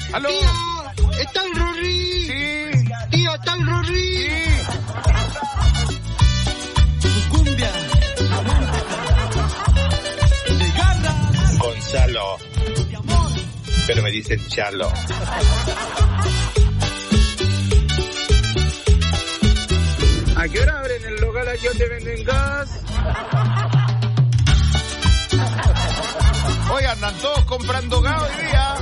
¿Aló? Tío, está el Rory. Sí. Tío, está el Rory. Sí. Su cumbia. De garras. Gonzalo. Pero me dicen Chalo. ¿A qué hora abren el local aquí donde venden gas? Oye, andan todos comprando gas hoy día.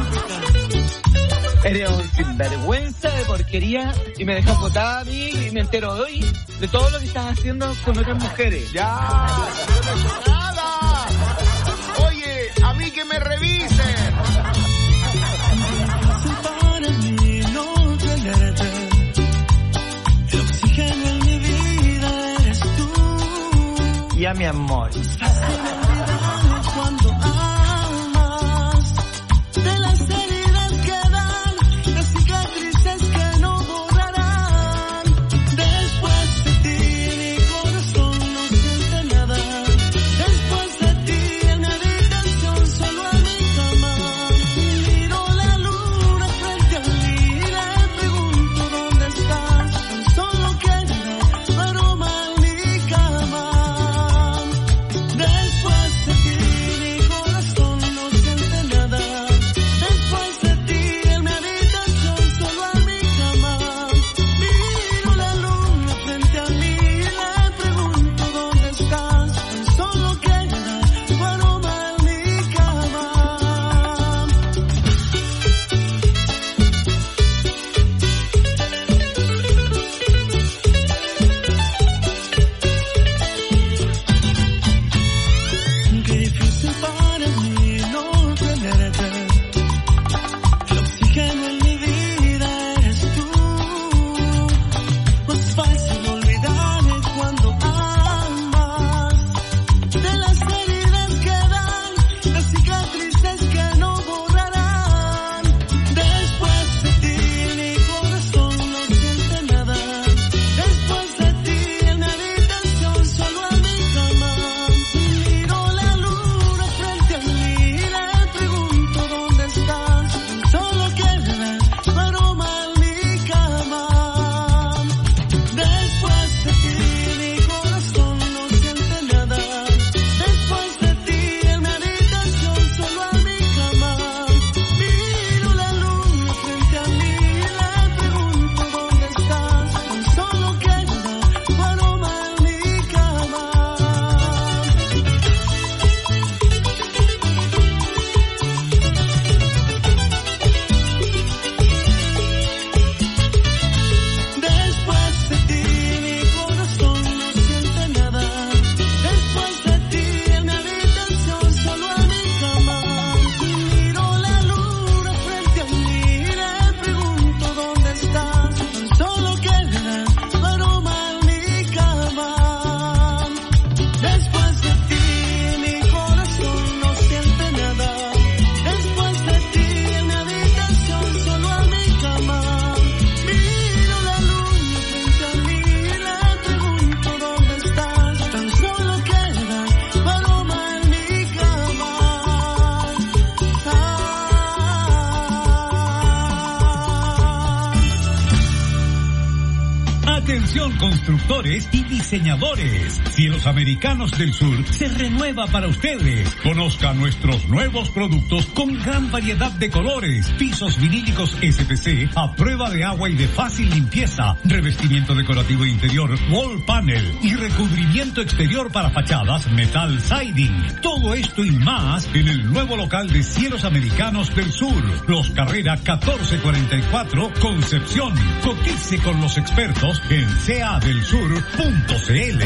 Eres un sinvergüenza de porquería y me dejas botada a mí y me entero hoy de todo lo que estás haciendo con otras mujeres. Ya, yo no he hecho nada. Oye, a mí que me revisen. Para mí no tenerte. El oxígeno en mi vida eres tú. Y a mi amor. Cuando amas, de las heridas que dan, las cicatrices que no borrarán. Después de ti mi corazón no siente nada. Después de ti en mi habitación solo a mi cama. Miro la luna frente a mí y le pregunto dónde estás. Solo queda aroma en mi cama. Después de ti mi corazón no siente nada. Después de ti en mi habitación solo a mi cama. Miro la luna frente a mí y le pregunto dónde estás. Solo queda tu aroma en mi cama. Qué difícil para mí no tenerte. El oxígeno en mi vida eres tú. No es fácil olvidarme cuando amas. De las heridas que dan, las cicatrices que no borrarán. Después de ti mi corazón no siente nada. Después de ti en mi habitación solo a mi cama. Miro la luna frente a mí y le pregunto dónde estás. Solo queda tu aroma en mi cama. Después de ti mi corazón no siente nada. Después de ti en mi habitación solo a mi cama. Miro la luna frente a mí y le pregunto dónde estás. Solo queda tu aroma en mi cama. Después de ti mi corazón no siente nada. Después de ti en mi habitación solo a mi cama. Miro la luna frente a mí y le pregunto dónde estás. Solo queda tu aroma en mi cama. Después de ti mi corazón no siente nada. Después de ti en mi habitación solo a mi cama. Miro la luna frente a mí y le pregunto dónde estás. Tan solo queda tu aroma en mi cama. Atención constructores y diseñadores. Cielos Americanos del Sur se renueva para ustedes. Conozca nuestros nuevos productos con gran variedad de colores. Pisos vinílicos SPC a prueba de agua y de fácil limpieza. Revestimiento decorativo interior wall panel y recubrimiento exterior para fachadas metal siding. Todo esto y más en el nuevo local de Cielos Americanos del Sur. Los Carrera 1444 Concepción. Cotice con los expertos en cadelsur.cl.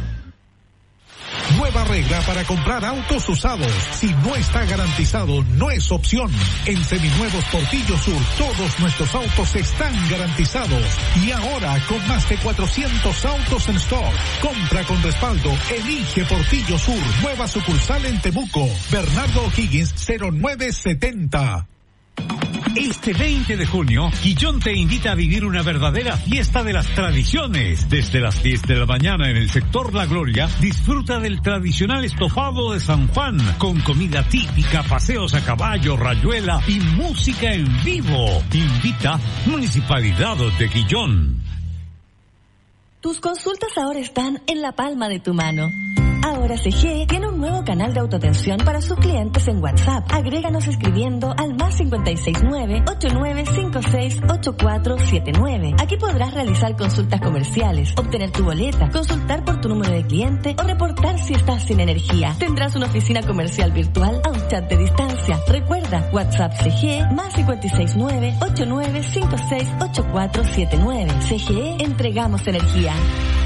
Nueva regla para comprar autos usados. Si no está garantizado, no es opción. En Seminuevos Portillo Sur, todos nuestros autos están garantizados. Y ahora, con más de 400 autos en stock. Compra con respaldo. Elige Portillo Sur. Nueva sucursal en Temuco. Bernardo O'Higgins, 0970. Este 20 de junio, Quillón te invita a vivir una verdadera fiesta de las tradiciones. Desde las 10 de la mañana en el sector La Gloria, disfruta del tradicional estofado de San Juan, con comida típica, paseos a caballo, rayuela y música en vivo. Invita Municipalidad de Quillón. Tus consultas ahora están en la palma de tu mano. Ahora CGE tiene un nuevo canal de autoatención para sus clientes en WhatsApp. Agréganos escribiendo al +569 8956 8479. Aquí podrás realizar consultas comerciales, obtener tu boleta, consultar por tu número de cliente o reportar si estás sin energía. Tendrás una oficina comercial virtual a un chat de distancia. Recuerda, WhatsApp CGE +569 8956 8479. CGE, entregamos energía.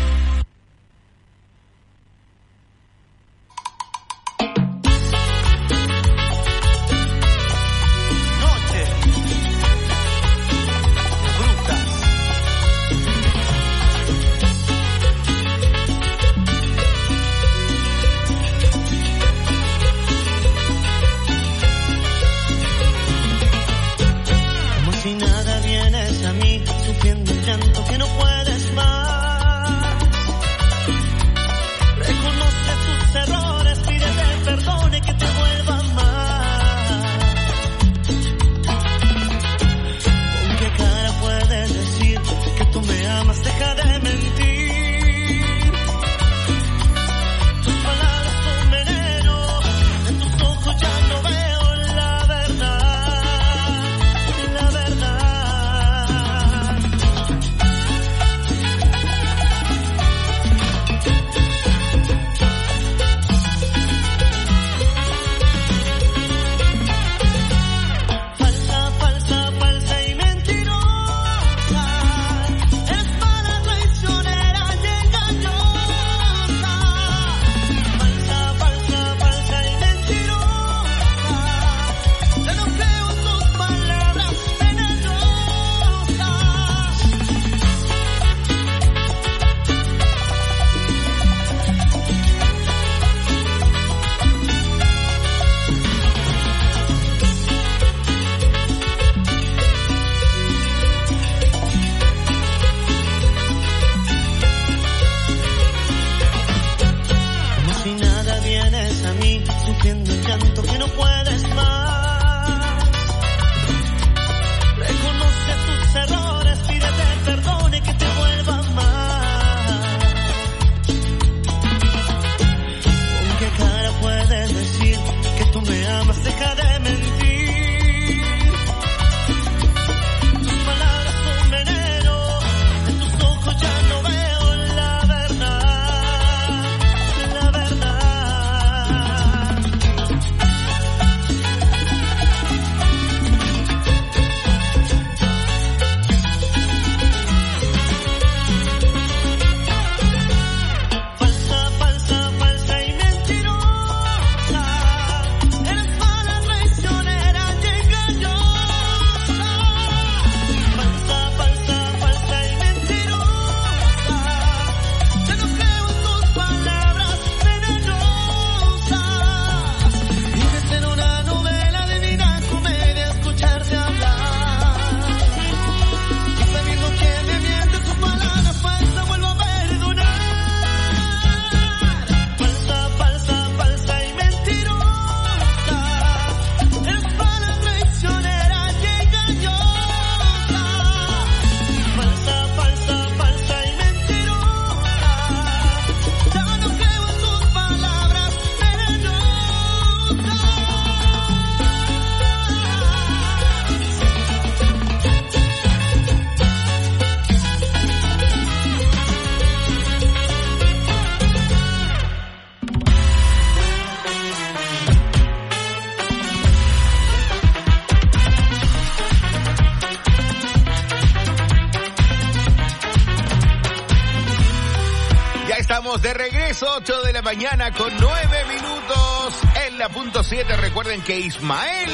De regreso, 8 de la mañana con 9 minutos en la punto 7. Recuerden que Ismael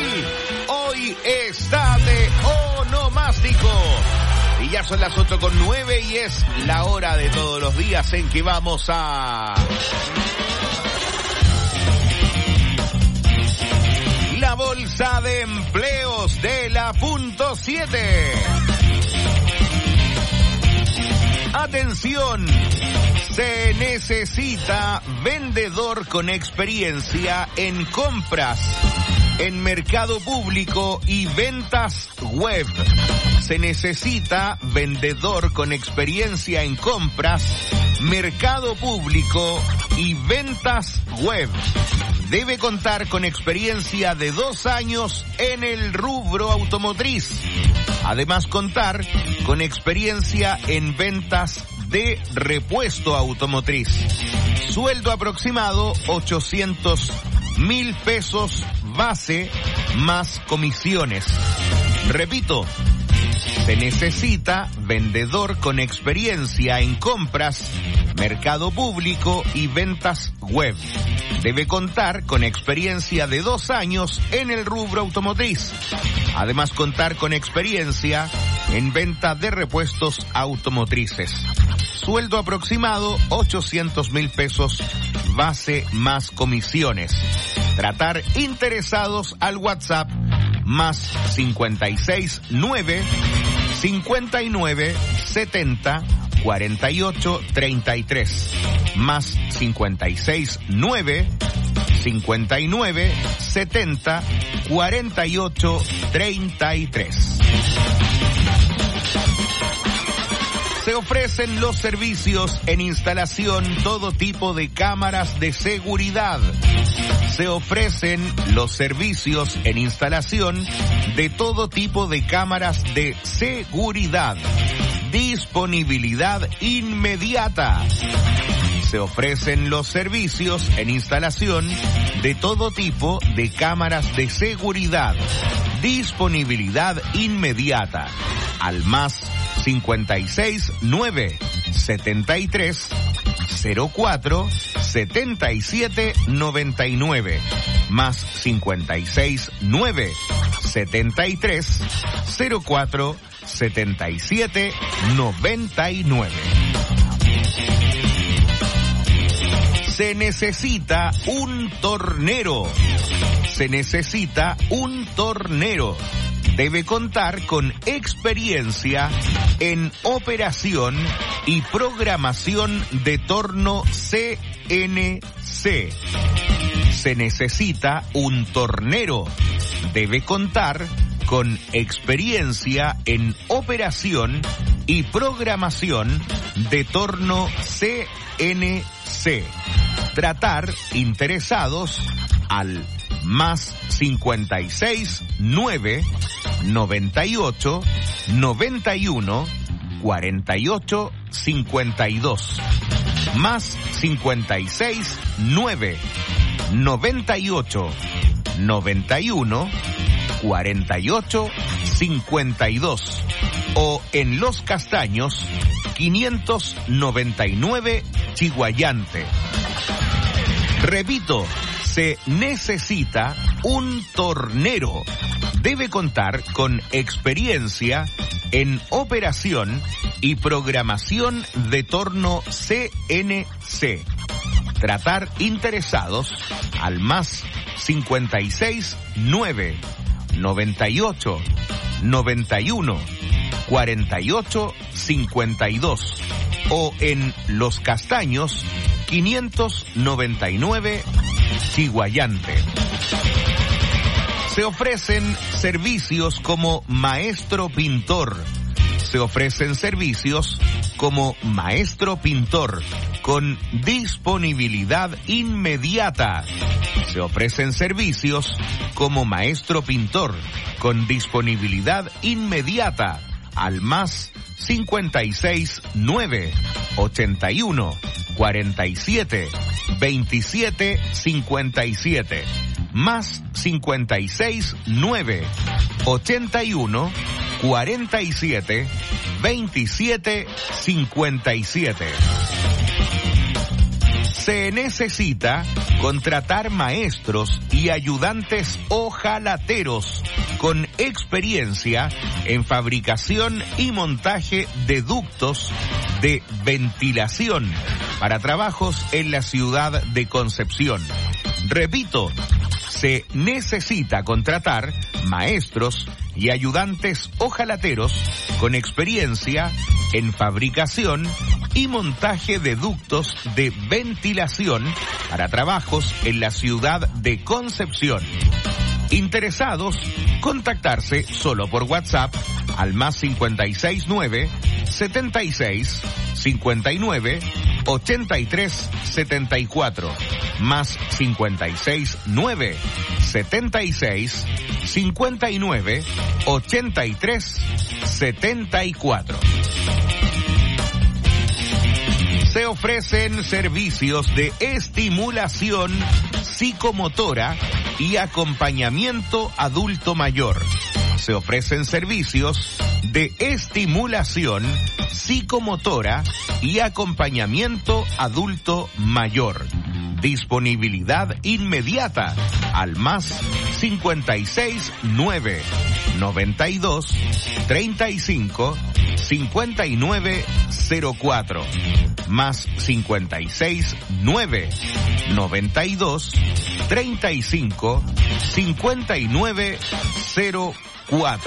hoy está de onomástico. Y ya son las 8:09 y es la hora de todos los días en que vamos a... La bolsa de empleo amigos de la punto 7. Atención, se necesita vendedor con experiencia en compras, en mercado público y ventas web. Se necesita vendedor con experiencia en compras, mercado público y ventas web. Debe contar con experiencia de 2 años en el rubro automotriz. Además, contar con experiencia en ventas de repuesto automotriz. Sueldo aproximado 800.000 pesos base más comisiones. Repito, se necesita vendedor con experiencia en compras, mercado público y ventas web. Debe contar con experiencia de 2 años en el rubro automotriz. Además, contar con experiencia en venta de repuestos automotrices. Sueldo aproximado 800.000 pesos base más comisiones. Tratar interesados al WhatsApp más 569 59 70 48 33 más 569 59 70 48 33. Se ofrecen los servicios en instalación todo tipo de cámaras de seguridad. Se ofrecen los servicios en instalación de todo tipo de cámaras de seguridad. Disponibilidad inmediata. Se ofrecen los servicios en instalación de todo tipo de cámaras de seguridad. Disponibilidad inmediata. Al más 56 9 73 04 77 99 más 56 9 73 04 77 99. Se necesita un tornero. Se necesita un tornero. Debe contar con experiencia en operación y programación de torno CNC. Se necesita un tornero. Debe contar con experiencia en operación y programación de torno CNC. Tratar interesados al más 56 9 98 91 48 52 más 56 9 98 91 48 52 o en Los Castaños 599 Chiguayante. Repito, se necesita un tornero. Debe contar con experiencia en operación y programación de torno CNC. Tratar interesados al más 56 9 98 91 48 52 o en Los Castaños 599 Chiguayante. Se ofrecen servicios como maestro pintor. Se ofrecen servicios como maestro pintor con disponibilidad inmediata. Se ofrecen servicios como maestro pintor con disponibilidad inmediata al más 56 9 81 47 27 57 más 56 9 81 47 27 57. Se necesita contratar maestros y ayudantes ojalateros con experiencia en fabricación y montaje de ductos de ventilación para trabajos en la ciudad de Concepción. Repito, se necesita contratar maestros y ayudantes ojalateros con experiencia en fabricación y montaje de ductos de ventilación para trabajos en la ciudad de Concepción. Interesados, contactarse solo por WhatsApp al más 569 76 59 83 74, más 56 9 76 59 83 74. Se ofrecen servicios de estimulación psicomotora y acompañamiento adulto mayor. Se ofrecen servicios de estimulación psicomotora y acompañamiento adulto mayor. Disponibilidad inmediata al más 56 9 92 35 59 04, más 56 9 92 35 59 04.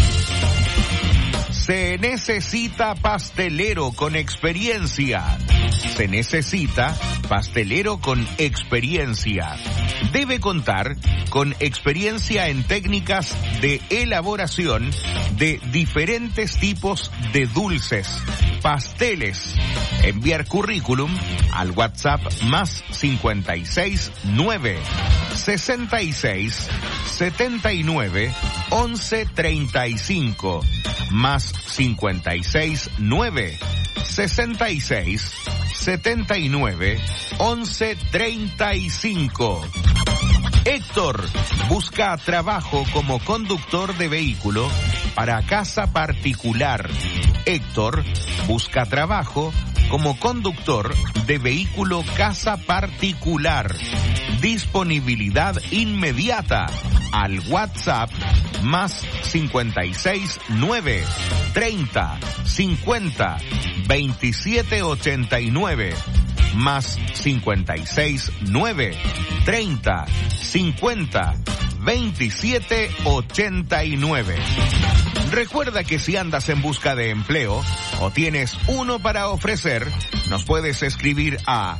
Se necesita pastelero con experiencia. Se necesita pastelero con experiencia. Debe contar con experiencia en técnicas de elaboración de diferentes tipos de dulces, pasteles. Enviar currículum al WhatsApp más 56 9 66 79 11 35, más 56 9 66 79 11 35. Héctor busca trabajo como conductor de vehículo para casa particular. Héctor busca trabajo como conductor de vehículo casa particular. Disponibilidad inmediata al WhatsApp más 56 9 30 50 27 89, más 56 9 30 50 27 89. Recuerda que si andas en busca de empleo o tienes uno para ofrecer, nos puedes escribir a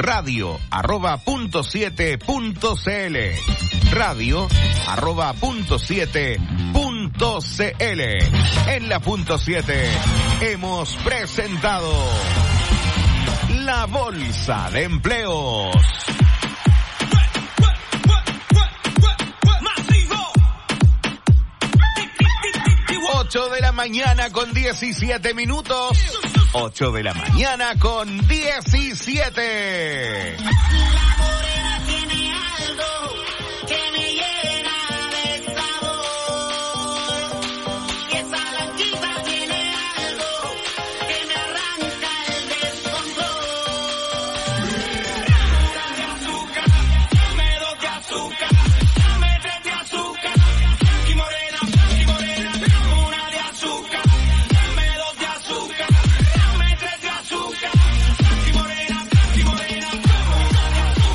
radio@.7.cl, radio@.7.cl. En la punto 7 hemos presentado la Bolsa de Empleos. 8 de la mañana con 17 minutos. 8 de la mañana con 17. La morena tiene algo que me llena de sabor. Y esa blanquita tiene algo que me arranca el descontrol. Dame azúcar, dame 2 de azúcar, dame 3 de azúcar. Y morena, dame 1 de azúcar, dame 2 de azúcar, dame 3 de azúcar. Y morena, dame 1 de azúcar.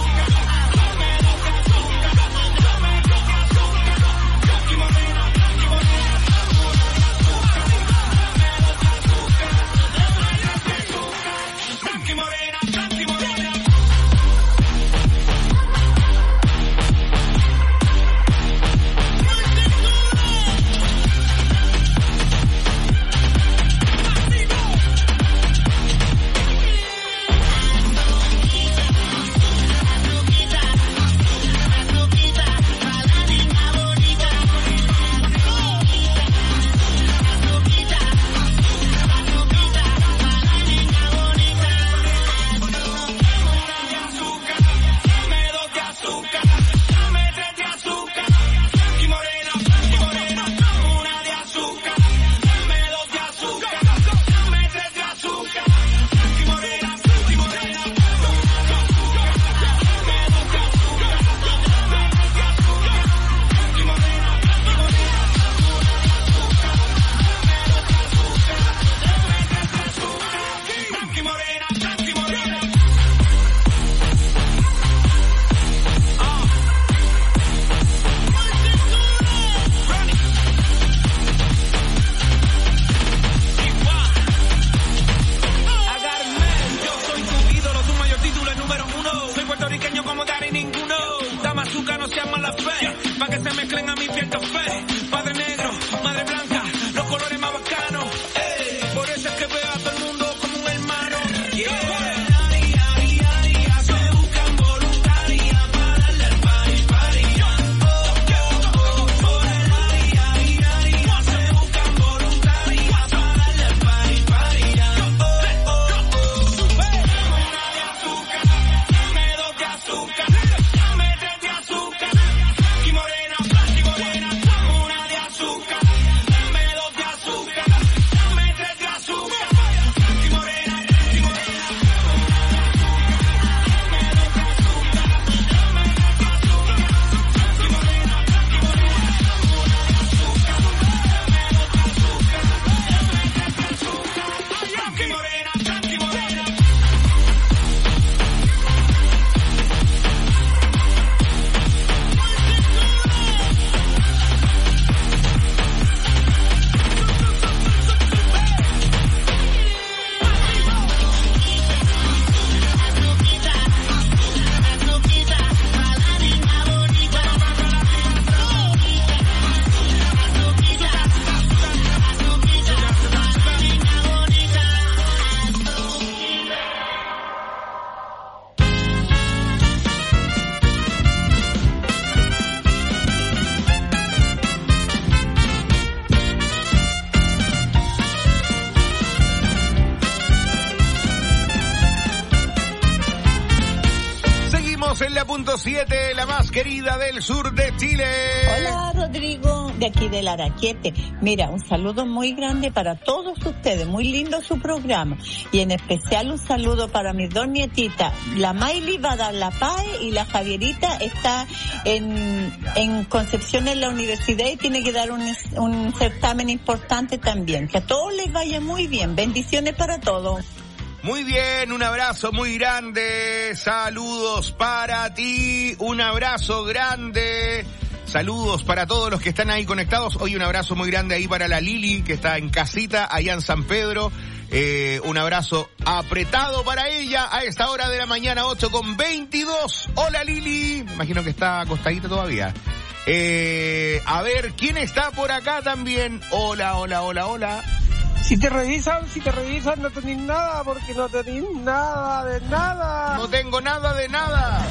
punto 7, la más querida del sur de Chile. Hola, Rodrigo, de aquí del Araquete. Mira, un saludo muy grande para todos ustedes, muy lindo su programa. Y en especial un saludo para mis dos nietitas. La Maili va a dar la PAE y la Javierita está en Concepción en la universidad y tiene que dar un certamen importante también. Que a todos les vaya muy bien. Bendiciones para todos. Muy bien, un abrazo muy grande, saludos para ti, un abrazo grande, saludos para todos los que están ahí conectados. Hoy un abrazo muy grande ahí para la Lili, que está en casita, allá en San Pedro. Un abrazo apretado para ella a esta hora de la mañana, 8:22. Hola Lili, me imagino que está acostadita todavía. A ver, ¿quién está por acá también? Hola. Si te revisan, no tenés nada, porque no tenés nada de nada. No tengo nada de nada.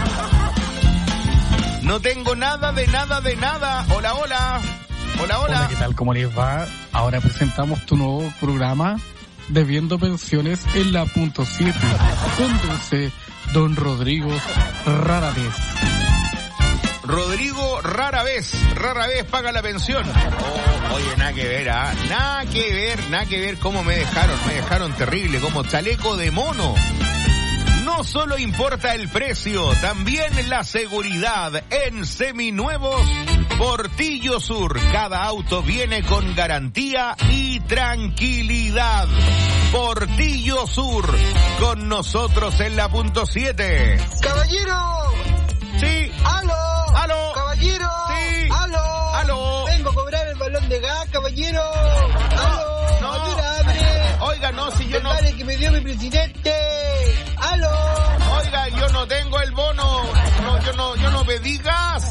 No tengo nada de nada. Hola. Hola, ¿qué tal? ¿Cómo les va? Ahora presentamos tu nuevo programa, Debiendo Pensiones en la punto 7. Conduce don Rodrigo Rara Vez. Rodrigo rara vez paga la pensión. Oye, nada que ver, nada que ver cómo me dejaron terrible, como chaleco de mono. No solo importa el precio, también la seguridad. En seminuevos Portillo Sur, cada auto viene con garantía y tranquilidad. Portillo Sur, con nosotros en la punto 7. ¡Caballero! Sí. ¡Aló! ¡Caballero! Sí. ¡Aló! Vengo a cobrar el balón de gas, caballero. ¡Aló! No. ¡Abre! Oiga, no, si yo el no... vale que me dio mi presidente. ¡Aló! Oiga, yo no tengo el bono. No, yo no pedí gas.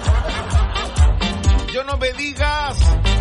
Yo no pedí gas.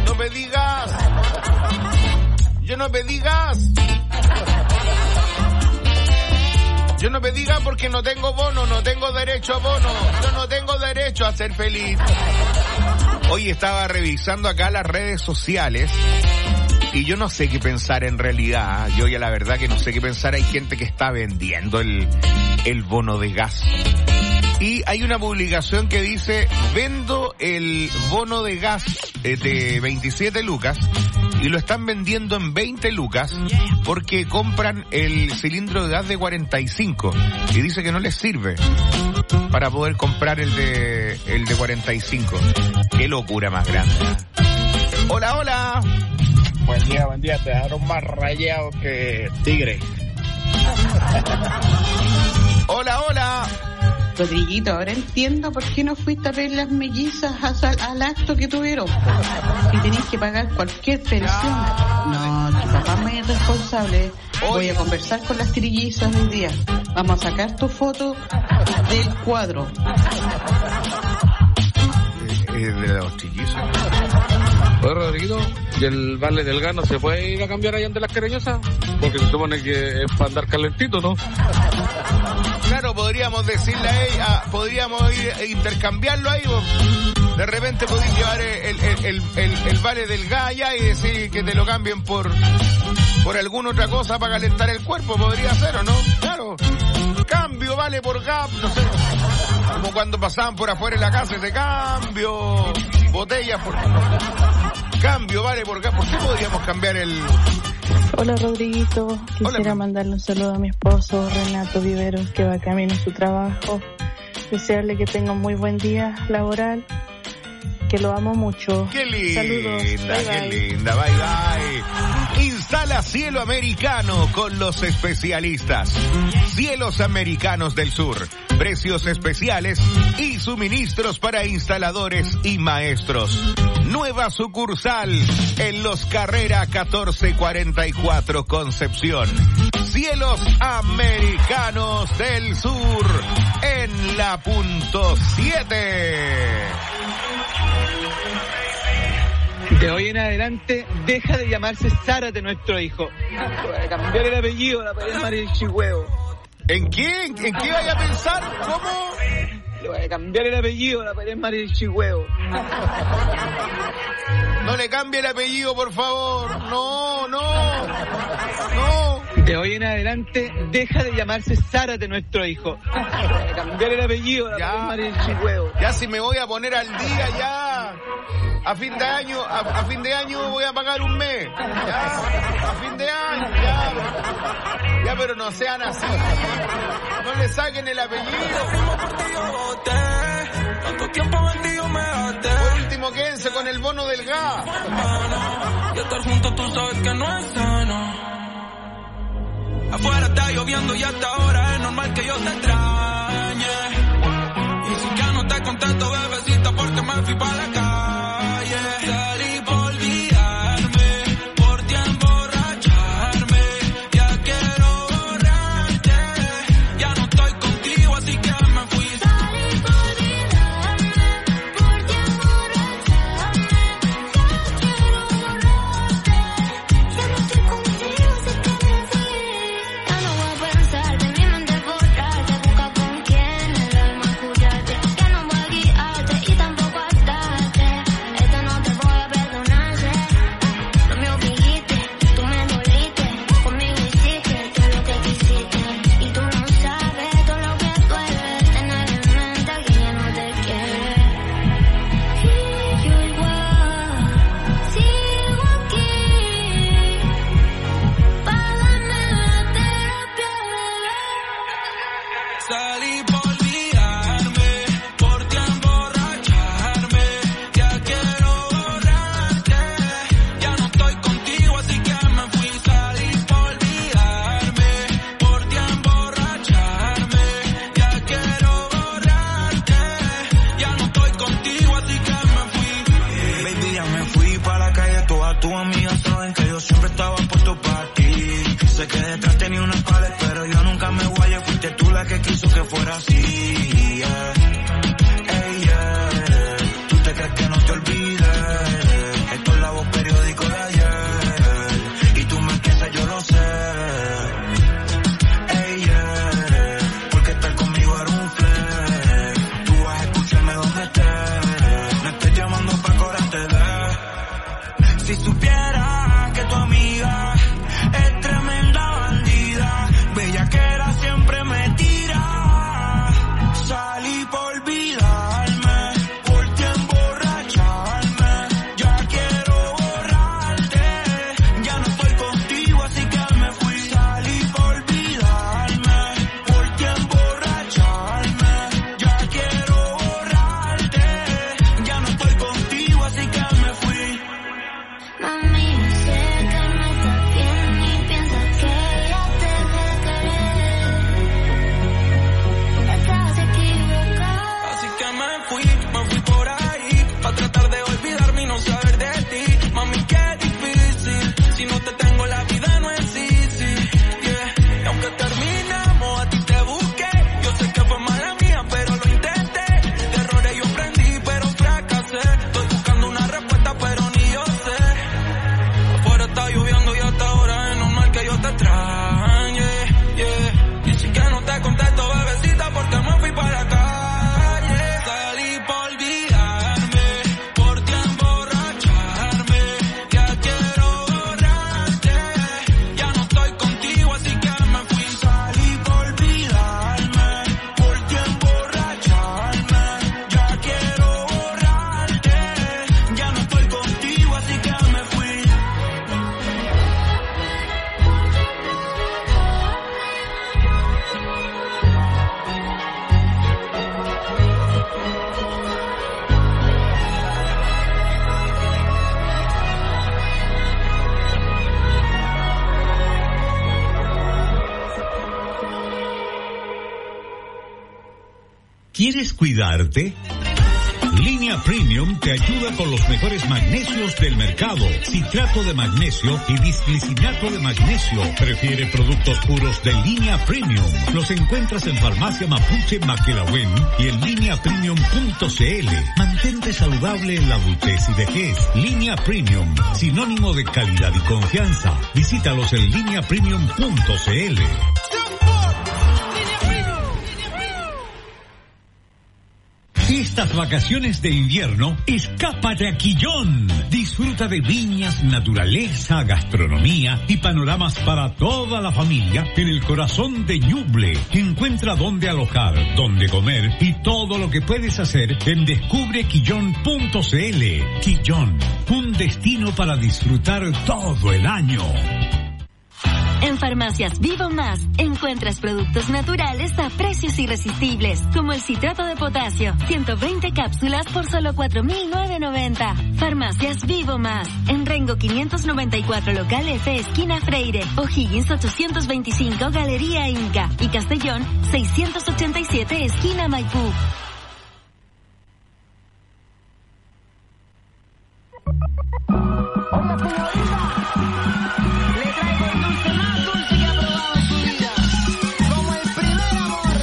Yo no pedí gas porque no tengo bono, no tengo derecho a bono. Yo no tengo derecho a ser feliz. Hoy estaba revisando acá las redes sociales y yo no sé qué pensar en realidad. Yo ya la verdad que no sé qué pensar. Hay gente que está vendiendo el bono de gas. Y hay una publicación que dice, vendo el bono de gas de 27 lucas y lo están vendiendo en 20 lucas porque compran el cilindro de gas de 45 y dice que no les sirve para poder comprar el de 45. Qué locura más grande. Hola. Buen día, te dejaron más rayado que tigre. Hola. Rodriguito, ahora entiendo por qué no fuiste a ver las mellizas al acto que tuvieron. Y tenés que pagar cualquier pensión. No, tu papá es muy irresponsable. Voy a conversar con las trillizas hoy día. Vamos a sacar tu foto del cuadro. De los trillizos. Oye, Rodrigo, ¿y el vale del gas no se puede ir a cambiar allá ante las Cariñosas? Porque se supone que es para andar calentito, ¿no? Claro, podríamos decirle a ella, podríamos ir a intercambiarlo ahí. De repente podéis llevar el vale del gas allá y decir que te lo cambien por alguna otra cosa para calentar el cuerpo. Podría ser, ¿o no? Claro. Cambio vale por gas, no sé. Como cuando pasaban por afuera en la casa, ese cambio. Botellas por... Cambio vale por gas. ¿Por qué podríamos cambiar el...? Hola Rodriguito, quisiera mandarle un saludo a mi esposo Renato Viveros, que va camino a su trabajo, desearle que tenga un muy buen día laboral, que lo amo mucho. Qué linda, saludos, qué linda, bye. Instala Cielo Americano con los especialistas. Cielos Americanos del Sur, precios especiales y suministros para instaladores y maestros. Nueva sucursal en Los Carrera 1444 Concepción. Cielos Americanos del Sur en la punto 7. De hoy en adelante, deja de llamarse Zárate nuestro hijo. Voy a cambiar el apellido, la voy a llamar el Chihuevo. ¿En qué? ¿En qué vaya a pensar? ¿Cómo? Le voy a cambiar el apellido, la voy a llamar el Chihuevo. No le cambie el apellido, por favor. No. De hoy en adelante, deja de llamarse Zárate nuestro hijo. Cambiar el apellido. Ya si me voy a poner al día ya. A fin de año voy a pagar un mes. Ya, a fin de año, ya. Ya, pero no sean así. No le saquen el apellido. Por último, quédense con el bono del gas. Y estar juntos tú sabes que no es sano. Afuera está lloviendo y hasta ahora es normal que yo te extrañe. Y si ya no te contesto, bebecita, porque me fui para la calle. Salí por olvidarme, por ti emborracharme. Ya quiero borrarte, ya no estoy contigo, así que me fui. Salí por olvidarme, por ti emborracharme. Ya quiero borrarte, ya no estoy contigo, así que me fui. Ya no voy a pensar de mi mente borrarte, busca con quién el alma curarte. Ya no voy a guiarte y tampoco atarte. Esto no te voy a perdonar. No me obliguiste, tú me doliste. Conmigo hiciste todo lo que quisiste. Y tú no sabes todo lo que duele tener en mente que ya no te quiere. Y yo igual sigo aquí, págame la terapia, bebé. Salí por olvidarme, por ti emborracharme. Ya quiero borrarte, ya no estoy contigo, así que me fui. Salí por olvidarme, por ti emborracharme. Ya quiero borrarte, ya no estoy contigo, así que me fui. Baby, ya me fui para la calle, todas tus amigas saben que yo siempre estaba puesto para ti. Sé que detrás tenía unas pares, pero yo nunca me guayé. Fuiste tú la que quiso que fuera así, yeah. Ey, yeah. Tú te crees que no te olvides. Esto es la voz periódico de ayer. Y tú me empiezas, yo lo sé. Ey, yeah. Porque estar conmigo era un flex. Tú vas a escucharme donde estés. Me estoy llamando pa' cobrarte de. Si supiera que tu amiga es tremenda bandida, bellaquera siempre me tira. Salí por olvidarme, por ti emborracharme. Ya quiero borrarte, ya no estoy contigo, así que me fui. Salí por olvidarme, por ti emborracharme. Ya quiero borrarte, ya no estoy contigo, así que me fui. Mami, sé que no estás bien y piensas que ya te dejé de querer. Estás equivocado. Así que me fui por ahí, pa' tratar de olvidarme y no saber de ti. Mami, qué difícil, si no te tengo la vida no es easy, yeah. Y aunque terminamos, a ti te busqué. Yo sé que fue mala mía, pero lo intenté. De errores yo aprendí, pero fracasé. Estoy buscando una respuesta, pero ni yo sé. Afuera está lloviendo y hasta ahora es normal que yo te extrañe, yeah. Y si que no te contesto, bebecita, porque me fui para la calle. Salí por olvidarme, por ti emborracharme. Ya quiero borrarte, ya no estoy contigo, así que me fui. Salí por olvidarme, por ti emborracharme. Ya quiero borrarte, ya no estoy contigo, así que me fui. ¿Quieres cuidarte? Línea Premium te ayuda con los mejores magnesios del mercado. Citrato de magnesio y bisglicinato de magnesio. Prefiere productos puros de Línea Premium. Los encuentras en Farmacia Mapuche Maquelahuen y en lineapremium.cl. Mantente saludable en la adultez y vejez. Línea Premium, sinónimo de calidad y confianza. Visítalos en lineapremium.cl. Estas vacaciones de invierno, escápate a Quillón. Disfruta Disfruta de viñas, naturaleza, gastronomía y panoramas para toda la familia en el corazón de Ñuble. Encuentra dónde alojar, dónde comer y todo lo que puedes hacer en descubrequillón.cl. Quillón, un destino para disfrutar todo el año. En Farmacias Vivo Más encuentras productos naturales a precios irresistibles, como el citrato de potasio, 120 cápsulas por solo 4.990. Farmacias Vivo Más, en Rengo 594 local F, esquina Freire, O'Higgins 825 Galería Inca y Castellón 687 esquina Maipú. Hola, señorita. Le traigo el dulce más dulce que ha probado en su vida. Como el primer amor.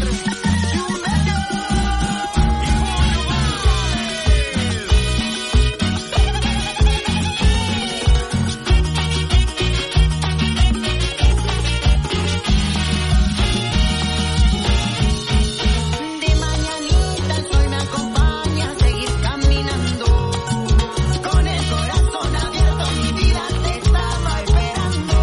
De mañanita el sol me acompaña a seguir caminando. Con el corazón abierto mi vida te estaba esperando.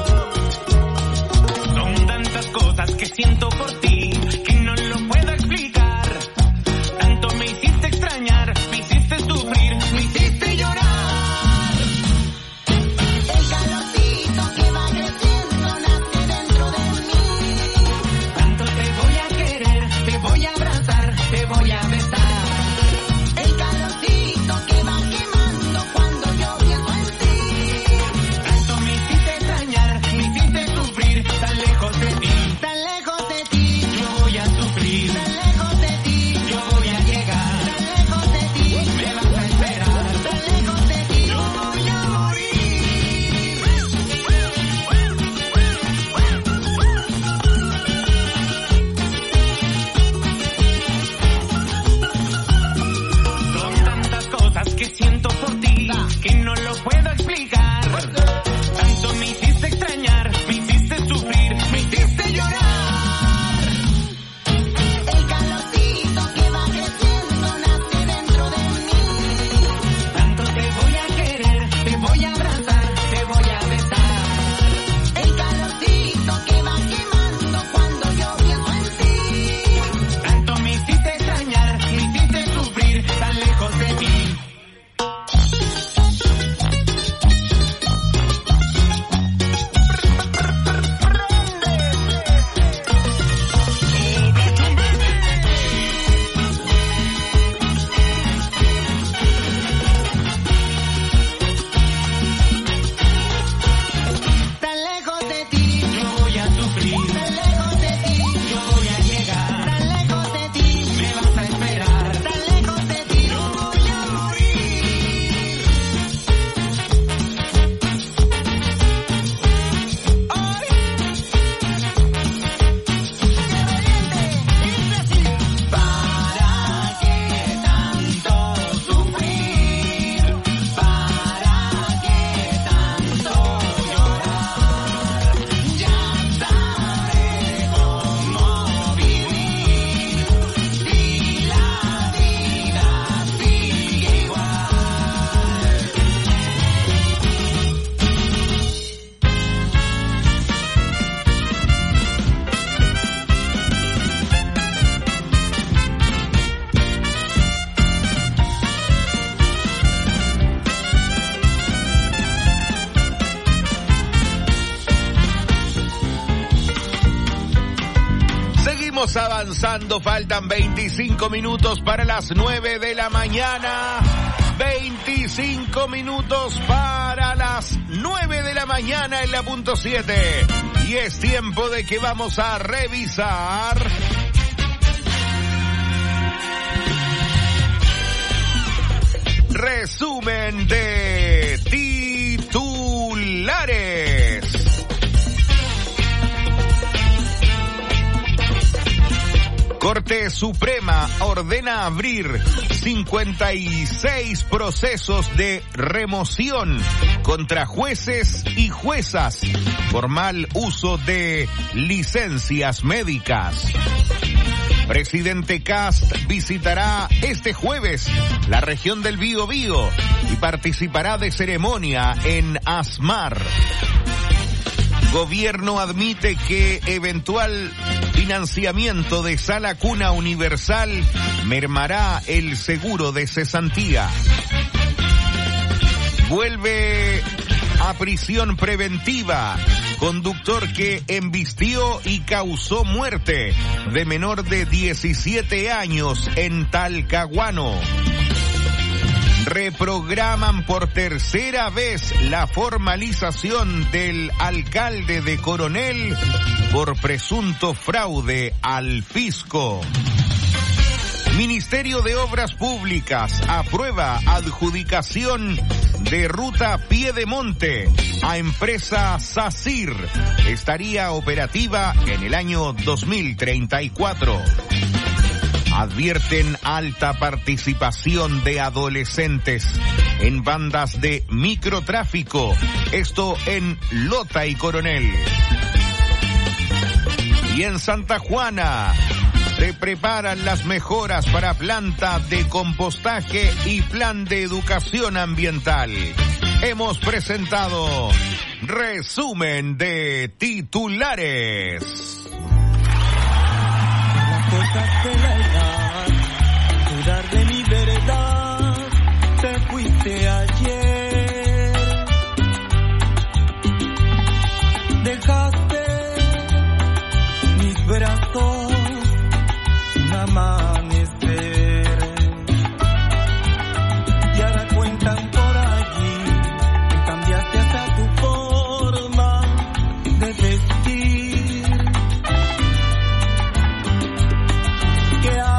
Son tantas cosas que siento por ti que no lo puedo explicar. Tanto me hiciste extrañar, me hiciste sufrir, me hiciste llorar. El calorcito que va creciendo nace dentro de mí. Tanto te voy a querer, te voy a abrazar, te voy a besar. El calorcito que va quemando cuando yo pienso en ti. Tanto me hiciste extrañar, me hiciste sufrir, tan lejos de ti. Tan lejos de ti, Yo voy a sufrir, tan lejos de ti, yo voy a llegar. tan lejos de ti, Me vas a esperar, tan lejos de ti. yo voy a Son tantas cosas que siento por ti que no lo puedo explicar. Tanto me hiciste extrañar, me hiciste sufrir, me hiciste llorar. El calorcito que va creciendo nace dentro de mí. Tanto te voy a querer, te voy a abrazar, te voy a besar. El calorcito que va quemando cuando yo pienso en ti. Tanto me hiciste extrañar, me hiciste sufrir, tan lejos de ti. Tan lejos de ti, Yo voy a sufrir, tan lejos de ti, yo voy a llegar. tan lejos de ti, Me vas a esperar, tan lejos de ti. yo voy a morir. ¿Para qué tanto sufrir? ¿Para qué tanto llorar? Ya sabré cómo vivir si la vida sigue igual. Seguimos avanzando, faltan 25 minutos para las 9 de la mañana. 25 minutos para las 9 de la mañana en la punto 7. Y es tiempo de que vamos a revisar resumen de titulares. Corte Suprema ordena abrir 56 procesos de remoción contra jueces y juezas por mal uso de licencias médicas. Presidente Kast visitará este jueves la región del Biobío y participará de ceremonia en Asmar. Gobierno admite que eventual financiamiento de Sala Cuna Universal mermará el seguro de cesantía. Vuelve a prisión preventiva conductor que embistió y causó muerte de menor de 17 años en Talcahuano. Reprograman por tercera vez la formalización del alcalde de Coronel por presunto fraude al fisco. Ministerio de Obras Públicas aprueba adjudicación de ruta Piedemonte a empresa SACIR. Estaría operativa en el año 2034. Advierten alta participación de adolescentes en bandas de microtráfico. Esto en Lota y Coronel. Y en Santa Juana se preparan las mejoras para planta de compostaje y plan de educación ambiental. Hemos presentado resumen de titulares. Las cosas de la edad, dudar de mi verdad, te fuiste ayer. Dejaste mis brazos amanecer y ahora cuentan por allí que cambiaste hasta tu forma de vestir, que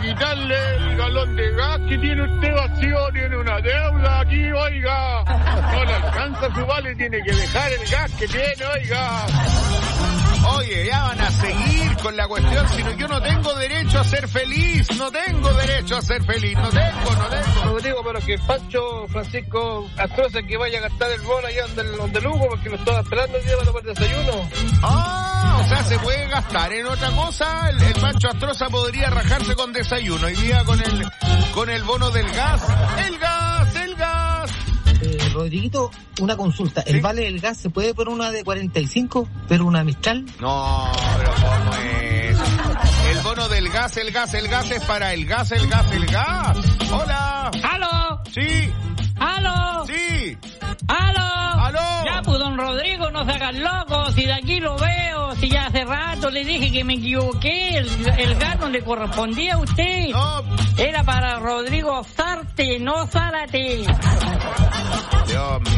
quitarle el galón de gas que tiene usted vacío, tiene una deuda aquí, oiga. No le alcanza su vale, tiene que dejar el gas que tiene, oiga. Oye, ya van a seguir con la cuestión, sino yo no tengo derecho a ser feliz, no tengo derecho a ser feliz, no tengo. Lo digo, pero que Pancho Francisco Astroza que vaya a gastar el bono allá donde Lugo, porque lo estaba esperando el día para tomar desayuno. Ah, o sea, se puede gastar en otra cosa. El Pancho Astroza podría rajarse con desayuno. Hoy día con el bono del gas. ¡El gas! Rodriguito, una consulta. ¿El vale del gas se puede por una de 45, pero una Mistral? No, pero ¿cómo es? El bono del gas, el gas es para el gas. ¡Hola! ¡Aló! Sí. ¡Aló! Sí. ¡Aló! Ya, pues, don Rodrigo, no se hagan locos, si de aquí lo veo, si ya hace rato le dije que me equivoqué, el gas no le correspondía a usted. No. Era para Rodrigo Sarte, no Zárate. Dios mío.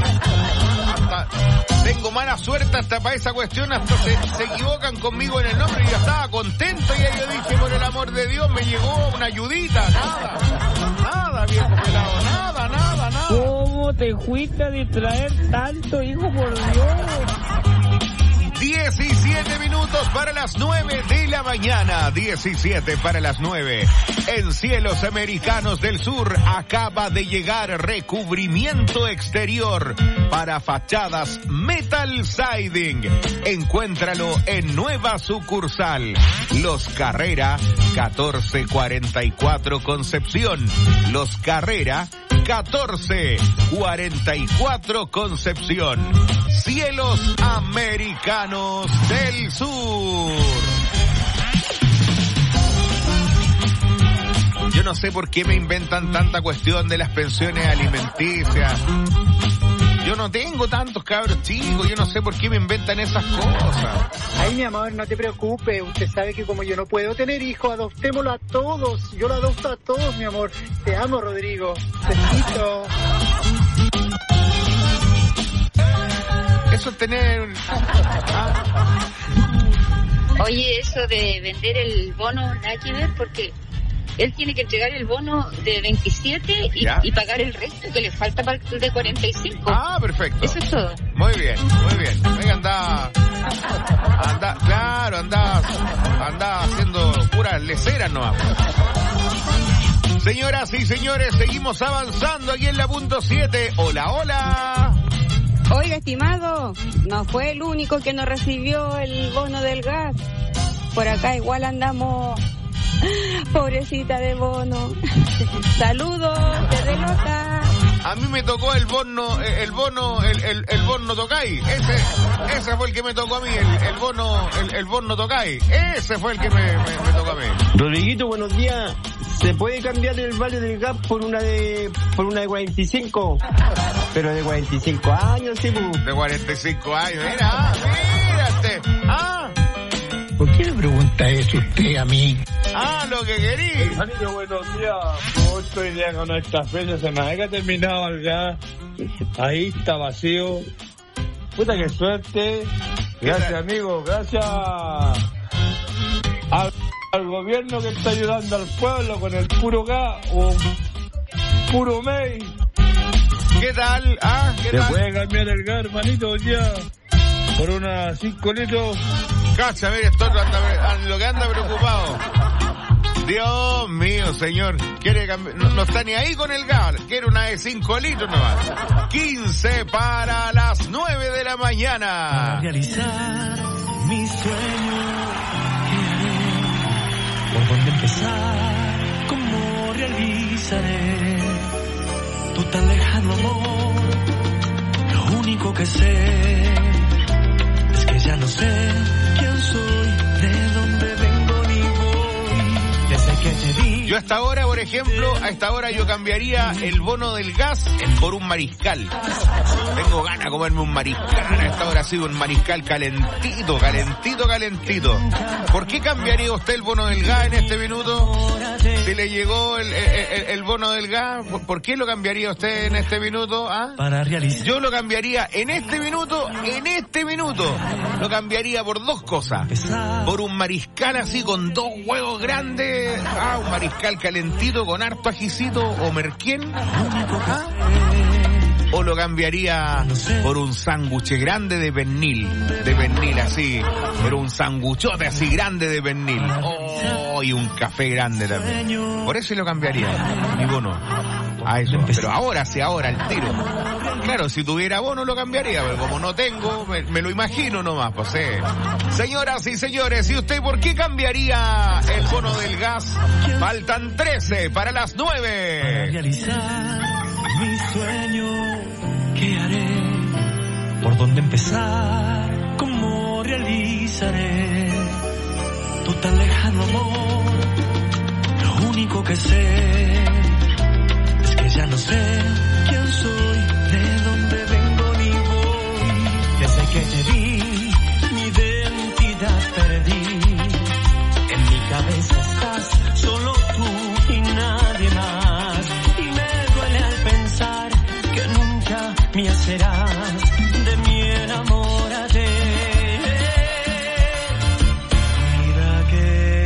Tengo mala suerte hasta para esa cuestión, hasta se equivocan conmigo en el nombre y yo estaba contento y yo dije, por el amor de Dios, me llegó una ayudita. Nada, viejo pelado, nada. ¿Cómo te fuiste a distraer tanto, hijo, por Dios? 17 minutos para las 9 de la mañana. 17 para las 9. En Cielos Americanos del Sur acaba de llegar recubrimiento exterior para fachadas Metal Siding. Encuéntralo en nueva sucursal. Los Carrera 1444 Concepción. Los Carrera 1444 Concepción. Cielos Americanos del Sur. Yo no sé por qué me inventan tanta cuestión de las pensiones alimenticias. Yo no tengo tantos cabros chicos, yo no sé por qué me inventan esas cosas. Ay, mi amor, no te preocupes, usted sabe que como yo no puedo tener hijos, adoptémoslo a todos. Yo lo adopto a todos, mi amor. Te amo, Rodrigo. Besito. Eso es tener... Oye, eso de vender el bono, nada que ver, porque él tiene que entregar el bono de 27 y pagar el resto que le falta para el de 45. Ah, perfecto. Eso es todo. Muy bien. Oiga, anda haciendo puras leceras nomás. Señoras y señores, seguimos avanzando aquí en la punto 7. Hola. Oiga, estimado, no fue el único que no recibió el bono del gas. Por acá igual andamos... Pobrecita de bono. Saludos desde Lota. A mí me tocó el bono Tocay. Ese fue el que me tocó a mí, el bono Tocay. Ese fue el que me tocó a mí. Rodriguito, buenos días. ¿Se puede cambiar el vale del gas por una de 45? Pero de 45 años, sí, pues. De 45 años, mírate. ¿Por qué le pregunta eso usted a mí? Lo que querí. Manito, buenos días. Hoy día con esta fecha se me ha terminado el gas. Ahí está vacío. Puta, qué suerte. Gracias, amigo. Gracias al gobierno que está ayudando al pueblo con el puro gas o puro mail. ¿Qué tal? ¿Qué tal? ¿Se puede cambiar el gas, hermanito, ya? Por unas 5 litros. Cacha, mire, esto lo que anda preocupado. Dios mío, señor. Quiere cambiar, no está ni ahí con el gas. Quiere una de 5 litros nomás. 15 para las 9 de la mañana. Para realizar mis sueños, ¿por dónde empezar? ¿Cómo realizaré tu tan lejano amor? Lo único que sé es que ya no sé quién soy, de dónde vengo ni voy. Desde que te vi. Yo a esta hora, por ejemplo, yo cambiaría el bono del gas por un mariscal. Tengo ganas de comerme un mariscal. A esta hora ha sido un mariscal calentito. ¿Por qué cambiaría usted el bono del gas en este minuto? Si le llegó el bono del gas, ¿por qué lo cambiaría usted en este minuto? Para realizar. Yo lo cambiaría en este minuto, lo cambiaría por dos cosas. Por un mariscal así con 2 huevos grandes. Un mariscal mezcal calentito con harto ajicito o merquén? ¿O lo cambiaría por un sándwich grande de pernil así, pero un sanguchote así grande de pernil? Oh, y un café grande también. Por eso lo cambiaría, mi bono. A eso, pero ahora sí, ahora el tiro. Claro, si tuviera bono lo cambiaría, pero como no tengo, me lo imagino nomás, pues. Señoras y señores, ¿y usted por qué cambiaría el bono del gas? Faltan 13 para las 9. Para realizar mi sueño, ¿qué haré? ¿Por dónde empezar? ¿Cómo realizaré tu tan lejano amor? Lo único que sé es que ya no sé quién soy, de dónde vengo ni voy. Desde que te vi, mi identidad perdí. En mi cabeza estás solo tú y nadie más. Y me duele al pensar que nunca me serás. De mí enamórate. Mira que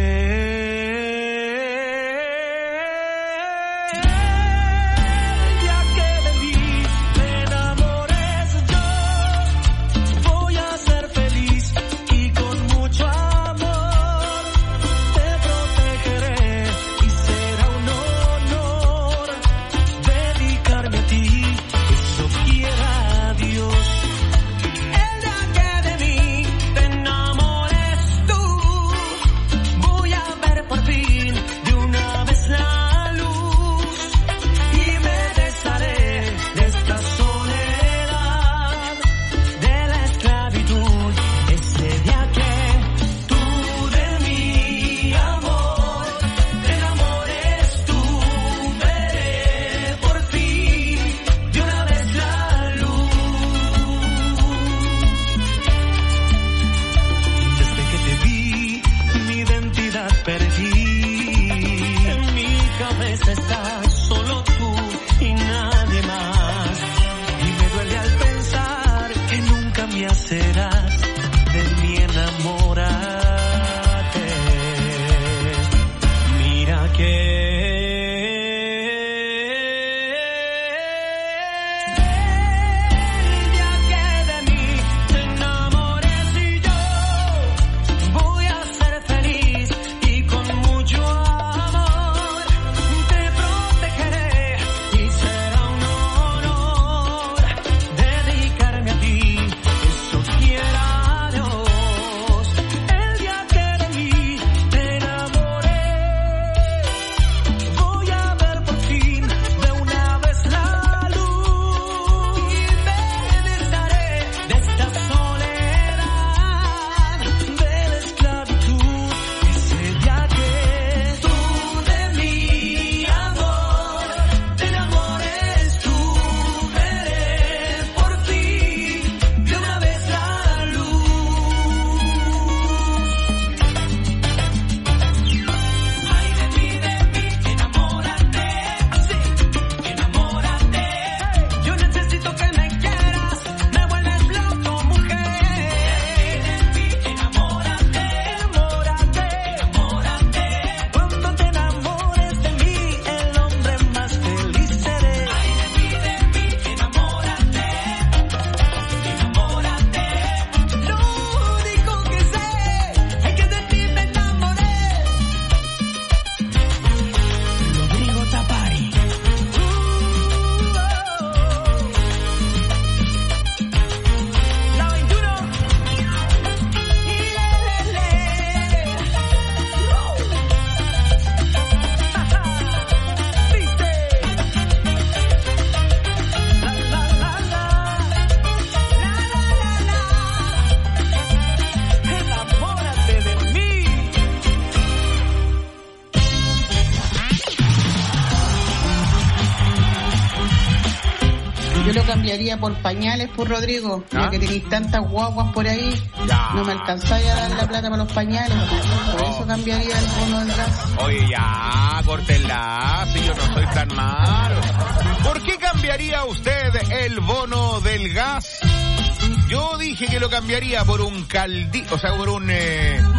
cambiaría por pañales, por Rodrigo, ya que tenéis tantas guaguas por ahí, no me alcanzáis a dar la plata para los pañales, por eso cambiaría el bono del gas. Oye, ya, córtenla, si yo no soy tan malo. ¿Por qué cambiaría usted el bono del gas? Yo dije que lo cambiaría por un caldito, o sea,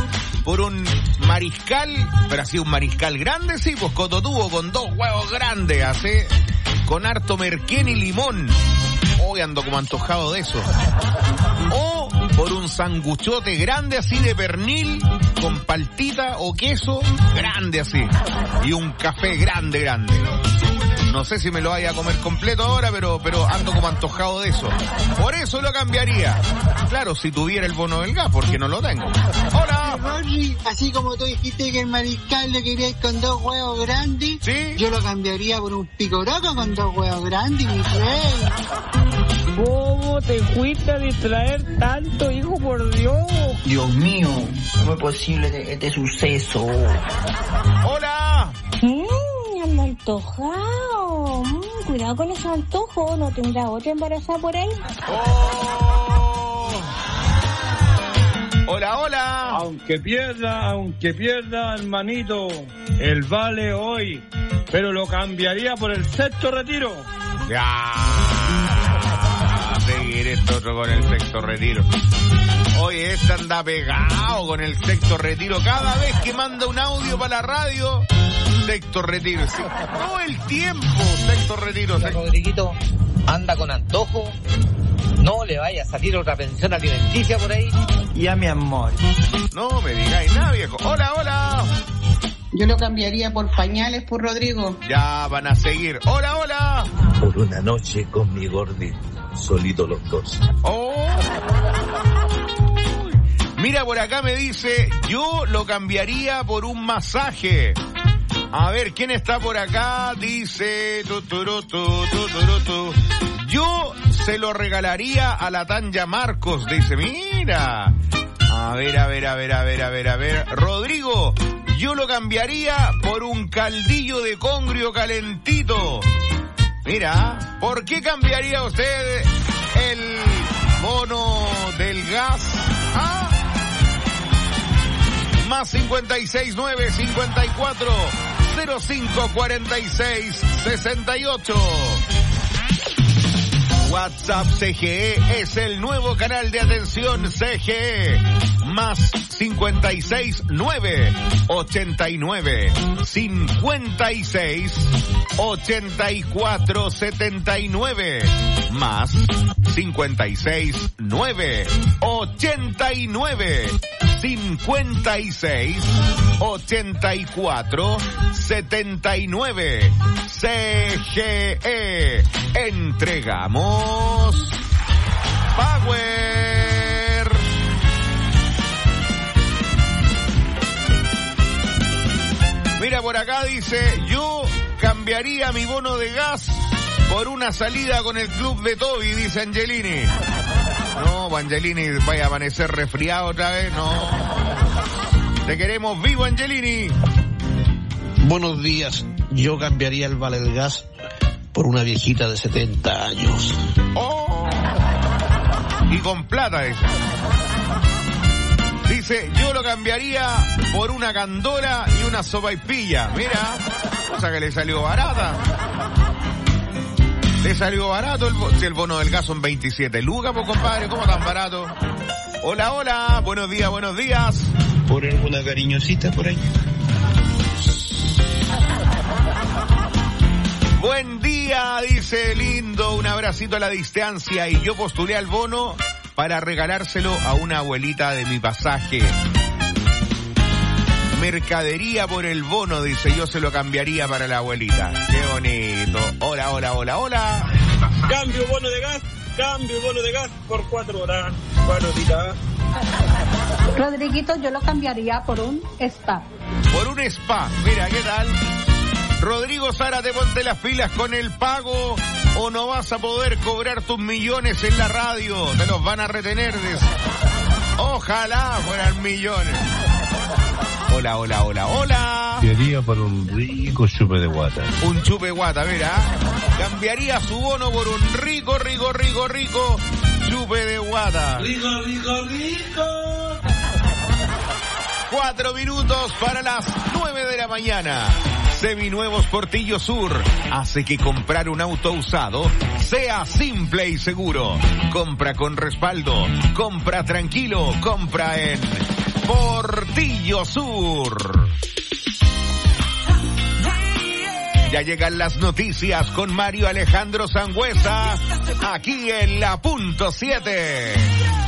por un mariscal, pero así un mariscal grande, sí, pues cototubo con 2 huevos grandes, así, con harto merquén y limón. Hoy ando como antojado de eso. O por un sanguchote grande así de pernil, con paltita o queso, grande así. Y un café grande. No sé si me lo vaya a comer completo ahora, pero ando como antojado de eso. Por eso lo cambiaría. Claro, si tuviera el bono del gas, porque no lo tengo. ¡Hola! Rory, así como tú dijiste que el mariscal lo querías con 2 huevos grandes, ¿sí? Yo lo cambiaría por un picoroco con 2 huevos grandes, mi rey. ¿Cómo te fuiste a distraer tanto, hijo, por Dios? Dios mío, ¿cómo es posible este suceso? ¡Hola! Ando antojado. Cuidado con esos antojos, ¿no tendrá otra embarazada por ahí? Oh. Hola. Aunque pierda, hermanito, el vale hoy, pero lo cambiaría por el sexto retiro. Ya. Seguir esto otro con el sexto retiro. Oye, este anda pegado con el sexto retiro. Cada vez que manda un audio para la radio, sexto retiro. Sí. Todo el tiempo, sexto retiro. Rodriguito, anda con antojo. No le vaya a salir otra pensión alimenticia por ahí. Ya, mi amor. No me digáis nada, viejo. Hola. Yo lo cambiaría por pañales, por Rodrigo. Ya van a seguir. Hola. Por una noche con mi gordi, solitos los dos. Oh. Mira, por acá me dice, yo lo cambiaría por un masaje. A ver, ¿quién está por acá? Dice, yo se lo regalaría a la Tanya Marcos. Dice, mira. A ver. Rodrigo, yo lo cambiaría por un caldillo de congrio calentito. Mira, ¿por qué cambiaría usted el bono del gas? ¿Ah? Más 569-54-0546-68. WhatsApp CGE es el nuevo canal de atención CGE. Más 569-89-86-84-79. Más 56-84-79. CGE. Entregamos Power. Mira, por acá dice, yo cambiaría mi bono de gas por una salida con el club de Toby, dice Angelini. No, Angelini, vaya a amanecer resfriado otra vez, no. Te queremos vivo, Angelini. Buenos días, yo cambiaría el vale del gas por una viejita de 70 años. Oh. Y con plata esa. Dice, yo lo cambiaría por una candora y una sopaipilla. Mira, cosa que le salió barata. Le salió barato si el bono del gas son 27 lucas, pues compadre, ¿cómo tan barato? Hola, buenos días. ¿Por alguna cariñosita por ahí? Buen día, dice lindo, un abracito a la distancia, y yo postulé al bono para regalárselo a una abuelita de mi pasaje. Mercadería por el bono, dice, yo se lo cambiaría para la abuelita. Qué bonito. Hola. Cambio bono de gas por 4 horas. 4 horitas. Rodriguito, yo lo cambiaría por un spa. Por un spa, mira, ¿qué tal? Rodrigo Zárate, ponte las pilas con el pago o no vas a poder cobrar tus millones en la radio. Te los van a retener. Ojalá fueran millones. Hola. Cambiaría por un rico chupe de guata. Un chupe guata, mira. Cambiaría su bono por un rico chupe de guata. Rico. 4 minutos para las 9 de la mañana. Seminuevos Portillo Sur hace que comprar un auto usado sea simple y seguro. Compra con respaldo, compra tranquilo, compra en Portillo Sur. Ya llegan las noticias con Mario Alejandro Sangüesa, aquí en la punto 7.